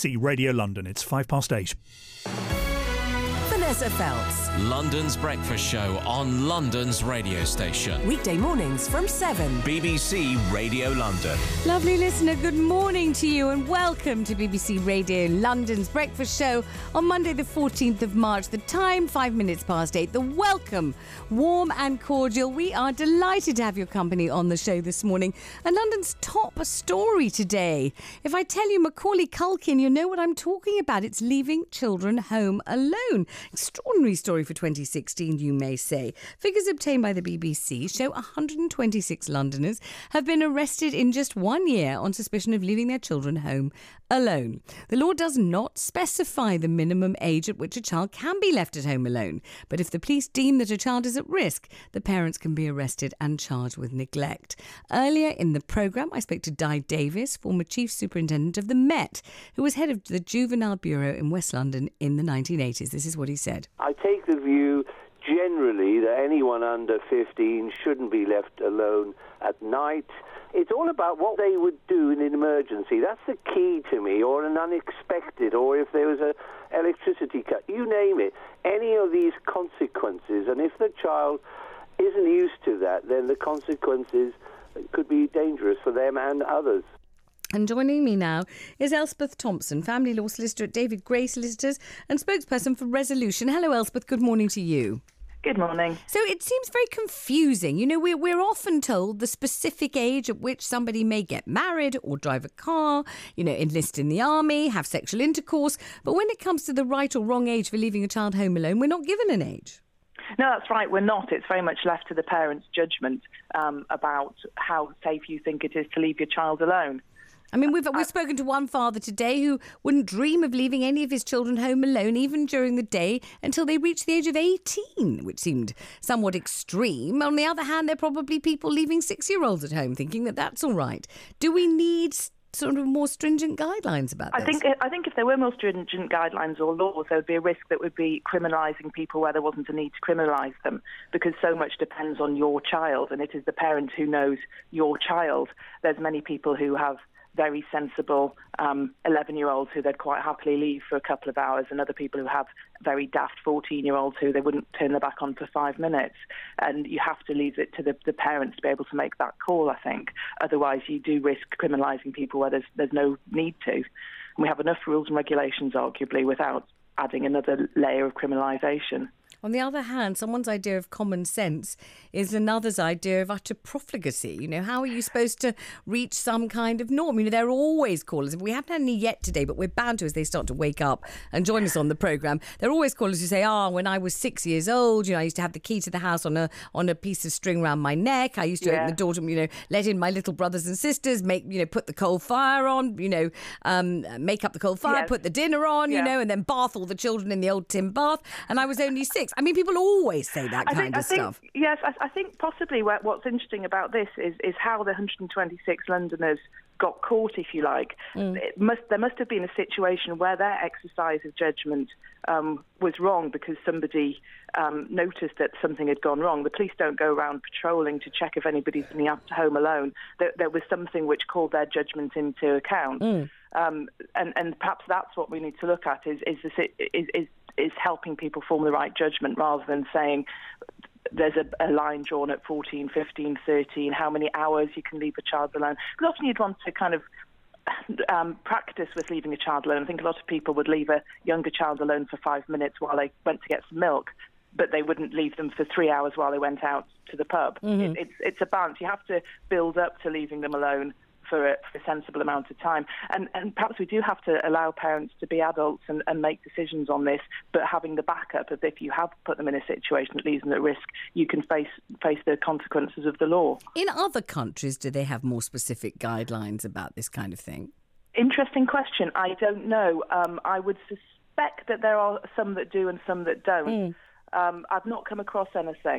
See Radio London, it's 8:05. Vanessa Feltz. London's Breakfast Show on London's radio station. Weekday mornings from 7. BBC Radio London. Lovely listener, good morning to you and welcome to BBC Radio London's Breakfast Show on Monday the 14th of March. The time, 8:05. The welcome, warm and cordial. We are delighted to have your company on the show this morning. And London's top story today. If I tell you Macaulay Culkin, you know what I'm talking about. It's leaving children home alone. Extraordinary story for 2016, you may say. Figures obtained by the BBC show 126 Londoners have been arrested in just 1 year on suspicion of leaving their children home alone. The law does not specify the minimum age at which a child can be left at home alone, but if the police deem that a child is at risk, the parents can be arrested and charged with neglect. Earlier in the programme, I spoke to Di Davis, former Chief Superintendent of the Met, who was head of the Juvenile Bureau in West London in the 1980s. This is what he said. I take the view generally that anyone under 15 shouldn't be left alone at night. It's all about what they would do in an emergency. That's the key to me, or an unexpected, or if there was a electricity cut, you name it. Any of these consequences, and if the child isn't used to that, then the consequences could be dangerous for them and others. And joining me now is Elspeth Thompson, family law solicitor at David Gray Solicitors and spokesperson for Resolution. Hello, Elspeth. Good morning to you. Good morning. So it seems very confusing. You know, we're often told the specific age at which somebody may get married or drive a car, you know, enlist in the army, have sexual intercourse. But when it comes to the right or wrong age for leaving a child home alone, we're not given an age. No, that's right. We're not. It's very much left to the parent's judgment about how safe you think it is to leave your child alone. I mean, we've spoken to one father today who wouldn't dream of leaving any of his children home alone, even during the day, until they reached the age of 18, which seemed somewhat extreme. On the other hand, there are probably people leaving 6-year-olds at home thinking that that's all right. Do we need sort of more stringent guidelines about this? I think if there were more stringent guidelines or laws, there would be a risk that would be criminalising people where there wasn't a need to criminalise them, because so much depends on your child, and it is the parent who knows your child. There's many people who have very sensible 11-year-olds who they'd quite happily leave for a couple of hours, and other people who have very daft 14-year-olds who they wouldn't turn their back on for 5 minutes. And you have to leave it to the parents to be able to make that call, I think. Otherwise, you do risk criminalising people where there's no need to. And we have enough rules and regulations, arguably, without adding another layer of criminalisation. On the other hand, someone's idea of common sense is another's idea of utter profligacy. You know, how are you supposed to reach some kind of norm? You know, there are always callers. We haven't had any yet today, but we're bound to as they start to wake up and join us on the programme. There are always callers who say, when I was 6 years old, you know, I used to have the key to the house on a piece of string around my neck. I used to open the door to, you know, let in my little brothers and sisters, put the coal fire on, you know, make up the coal fire, put the dinner on, you know, and then bath all the children in the old tin bath. And I was only 6. I mean, people always say that kind of stuff. Yes, I think possibly what's interesting about this is how the 126 Londoners got caught, if you like. There must have been a situation where their exercise of judgment was wrong because somebody noticed that something had gone wrong. The police don't go around patrolling to check if anybody's been at home alone. There was something which called their judgment into account. And perhaps that's what we need to look at is helping people form the right judgment rather than saying there's a line drawn at 14, 15, 13, how many hours you can leave a child alone. Because often you'd want to kind of practice with leaving a child alone. I think a lot of people would leave a younger child alone for 5 minutes while they went to get some milk, but they wouldn't leave them for 3 hours while they went out to the pub. It's a balance. You have to build up to leaving them alone for a sensible amount of time. And perhaps we do have to allow parents to be adults and make decisions on this, but having the backup of if you have put them in a situation that leaves them at risk, you can face the consequences of the law. In other countries, do they have more specific guidelines about this kind of thing? Interesting question. I don't know. I would suspect that there are some that do and some that don't. I've not come across anything.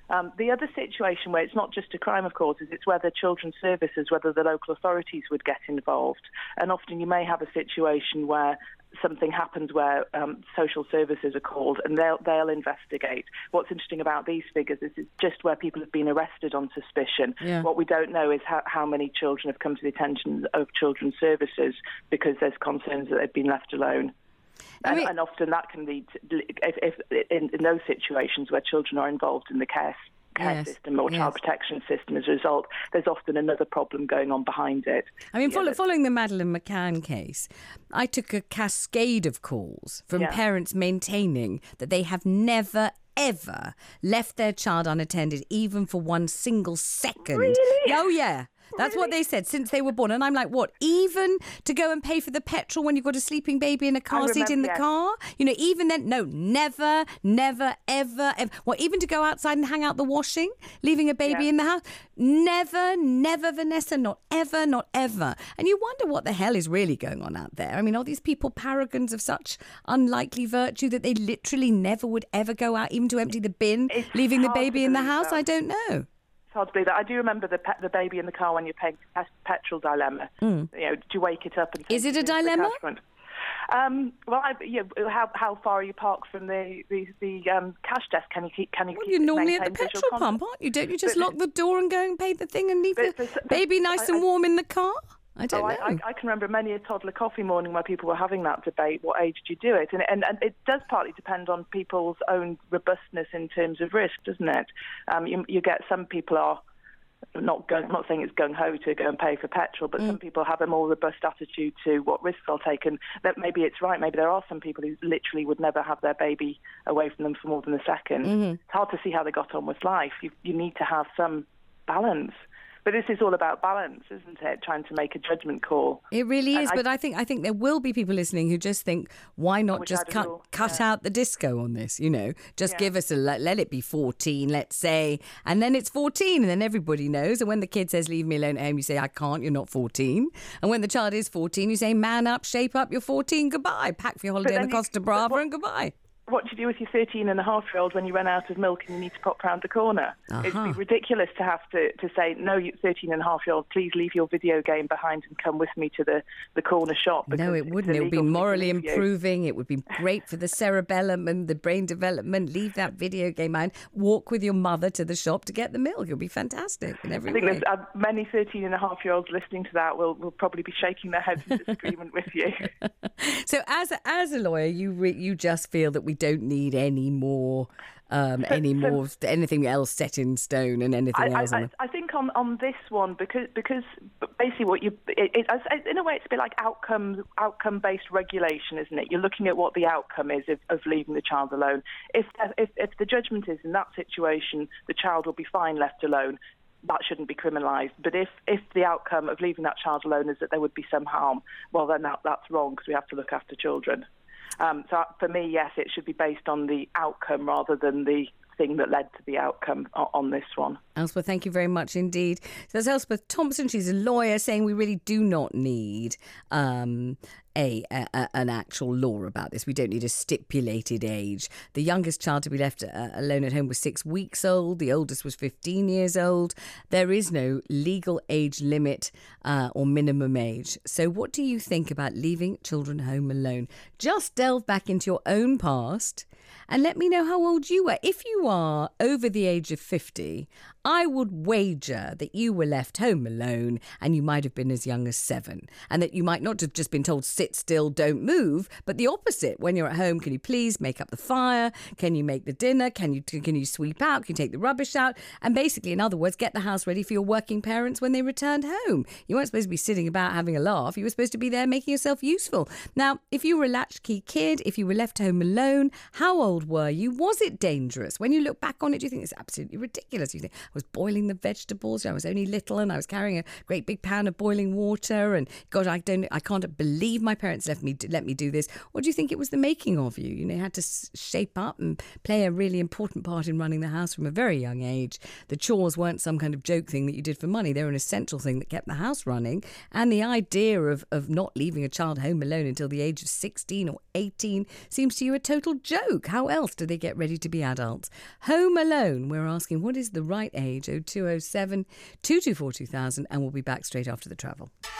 The other situation where it's not just a crime, of course, is it's whether children's services, whether the local authorities would get involved. And often you may have a situation where something happens where social services are called and they'll investigate. What's interesting about these figures is it's just where people have been arrested on suspicion. Yeah. What we don't know is how many children have come to the attention of children's services because there's concerns that they've been left alone. And often that can lead to, if in those situations where children are involved in the care system or child protection system as a result, there's often another problem going on behind it. I mean, following the Madeleine McCann case, I took a cascade of calls from parents maintaining that they have never, ever left their child unattended, even for one single second. Really? Oh, yeah. That's what they said since they were born. And I'm like, what? Even to go and pay for the petrol when you've got a sleeping baby in a car seat in the car? You know, even then, no, never, ever. Well, even to go outside and hang out the washing, leaving a baby in the house? Never, Vanessa, not ever. And you wonder what the hell is really going on out there. I mean, are these people paragons of such unlikely virtue that they literally never would ever go out even to empty the bin, leaving the baby in the house? I don't know. It's hard to believe that. I do remember the baby in the car when you're paying petrol dilemma. You know, do you wake it up and... Is it a dilemma? How far are you parked from the cash desk? Can you keep? You're normally at the petrol pump, aren't you? Don't you just lock the door and go and pay the thing and leave the baby nice and warm in the car? I don't know. I can remember many a toddler coffee morning where people were having that debate, what age do you do it? And it does partly depend on people's own robustness in terms of risk, doesn't it? You get some people are not saying it's gung-ho to go and pay for petrol, but some people have a more robust attitude to what risks they'll take, and that maybe it's right. Maybe there are some people who literally would never have their baby away from them for more than a second. It's hard to see how they got on with life. You need to have some balance. But this is all about balance, isn't it? Trying to make a judgment call. It really is. But I think there will be people listening who just think, why not just cut out the disco on this? You know, just give us let it be 14, let's say, and then it's 14, and then everybody knows. And when the kid says, "Leave me alone at home," you say, "I can't. You're not 14." And when the child is 14, you say, "Man up, shape up. You're 14. Goodbye. Pack for your holiday in the Costa Brava and goodbye." What do you do with your 13-and-a-half-year-old when you run out of milk and you need to pop round the corner? It'd be ridiculous to have to say, no, you 13-and-a-half-year-old, please leave your video game behind and come with me to the corner shop. No, it wouldn't. It would be morally improving. It would be great for the cerebellum and the brain development. Leave that video game behind. Walk with your mother to the shop to get the milk. It would be fantastic in every way. I think there's many 13-and-a-half-year-olds listening to that will probably be shaking their heads in disagreement with you. So as a lawyer, you just feel that we don't need any more anything else set in stone and anything else. I think on this one because basically what in a way it's a bit like outcome based regulation, isn't it? You're looking at what the outcome is of leaving the child alone. If the judgment is in that situation the child will be fine left alone, that shouldn't be criminalised. But if the outcome of leaving that child alone is that there would be some harm, well then that's wrong because we have to look after children. So for me, yes, it should be based on the outcome rather than the thing that led to the outcome on this one. Elspeth, thank you very much indeed. So that's Elspeth Thompson. She's a lawyer saying we really do not need an actual law about this. We don't need a stipulated age. The youngest child to be left alone at home was 6 weeks old. The oldest was 15 years old. There is no legal age limit or minimum age. So what do you think about leaving children home alone? Just delve back into your own past and let me know how old you were. If you are over the age of 50, I would wager that you were left home alone and you might have been as young as 7, and that you might not have just been told sit still, don't move, but the opposite. When you're at home, can you please make up the fire? Can you make the dinner? Can you sweep out? Can you take the rubbish out? And basically, in other words, get the house ready for your working parents when they returned home. You weren't supposed to be sitting about having a laugh. You were supposed to be there making yourself useful. Now, if you were a latchkey kid, if you were left home alone, how old were you? Was it dangerous? When you look back on it, do you think it's absolutely ridiculous? You think, was boiling the vegetables. I was only little and I was carrying a great big pan of boiling water. And God, I can't believe my parents let me do this. What do you think it was the making of you? You had to shape up and play a really important part in running the house from a very young age. The chores weren't some kind of joke thing that you did for money. They were an essential thing that kept the house running. And the idea of not leaving a child home alone until the age of 16 or 18 seems to you a total joke. How else do they get ready to be adults? Home alone, we're asking, what is the right age? 0207 224 2000, and we'll be back straight after the travel.